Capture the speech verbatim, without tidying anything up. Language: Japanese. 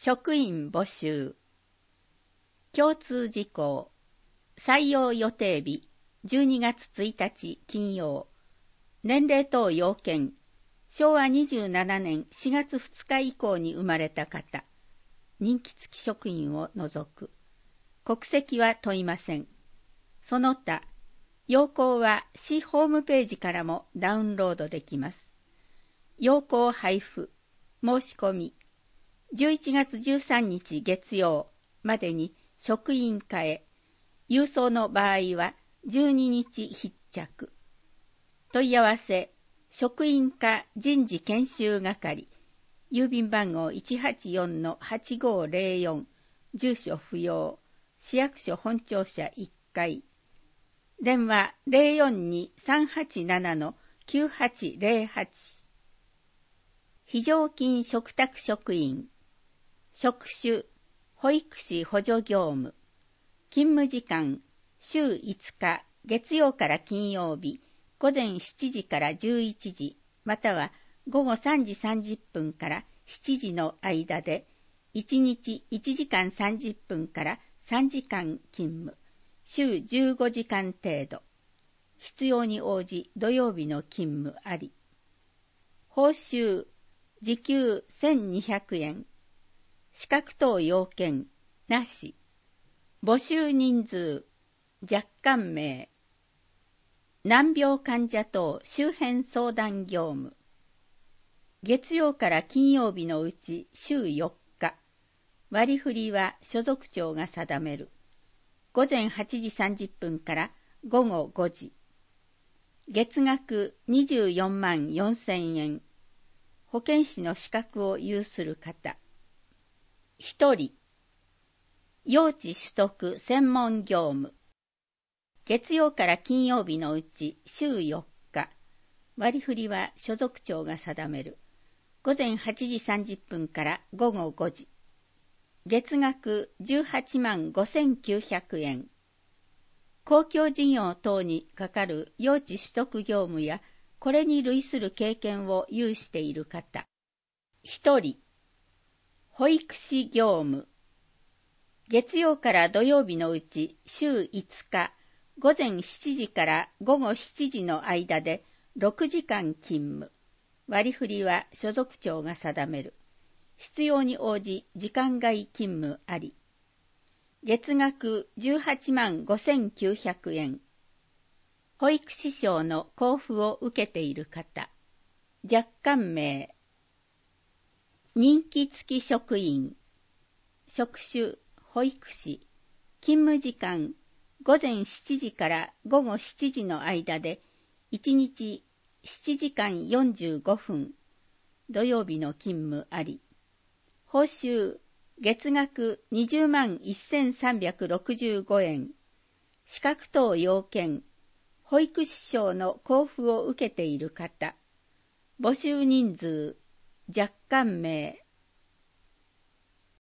職員募集。共通事項。採用予定日じゅうにがつついたち金曜。年齢等要件。しょうわにじゅうななねんしがつふつか以降に生まれた方。任期付き職員を除く。国籍は問いません。その他、要項は市ホームページからもダウンロードできます。要項配布、申し込み、じゅういちがつじゅうさんにち月曜までに職員課へ、郵送の場合はじゅうににち必着。問い合わせ、職員課人事研修係、郵便番号 いちはちよんのはちごーぜろよん、住所不要、市役所本庁舎いっかい。電話 ゼロよんに さんはちななのきゅうはちゼロはち。非常勤嘱託職員。職種、保育士補助業務。勤務時間、週いつか、月曜から金曜日、午前しちじからじゅういちじ、または午後さんじさんじゅっぷんからしちじの間で、いちにちいちじかんさんじゅっぷんからさんじかん勤務。週じゅうごじかん程度。必要に応じ土曜日の勤務あり。報酬、時給せんにひゃくえん。資格等要件、なし。募集人数、若干名。難病患者等周辺相談業務。月曜から金曜日のうち週よっか。割り振りは所属長が定める。午前はちじさんじゅっぷんから午後ごじ。月額にじゅうよんまんよんせんえん。保健師の資格を有する方。ひとり。用地取得専門業務。月曜から金曜日のうち週よっか。割り振りは所属長が定める。午前はちじさんじゅっぷんから午後ごじ。月額じゅうはちまんごせんきゅうひゃくえん。公共事業等にかかる用地取得業務やこれに類する経験を有している方。ひとり。保育士業務。月曜から土曜日のうち週いつか、午前しちじから午後しちじの間でろくじかん勤務。割り振りは所属長が定める。必要に応じ時間外勤務あり。月額じゅうはちまんごせんきゅうひゃくえん。保育士証の交付を受けている方。若干名。任期付き職員。職種、保育士。勤務時間、午前しちじから午後しちじの間で、いちにちしちじかんよんじゅうごふん。土曜日の勤務あり。報酬、月額にじゅうまんせんさんびゃくろくじゅうごえん。資格等要件、保育士証の交付を受けている方。募集人数、若干名。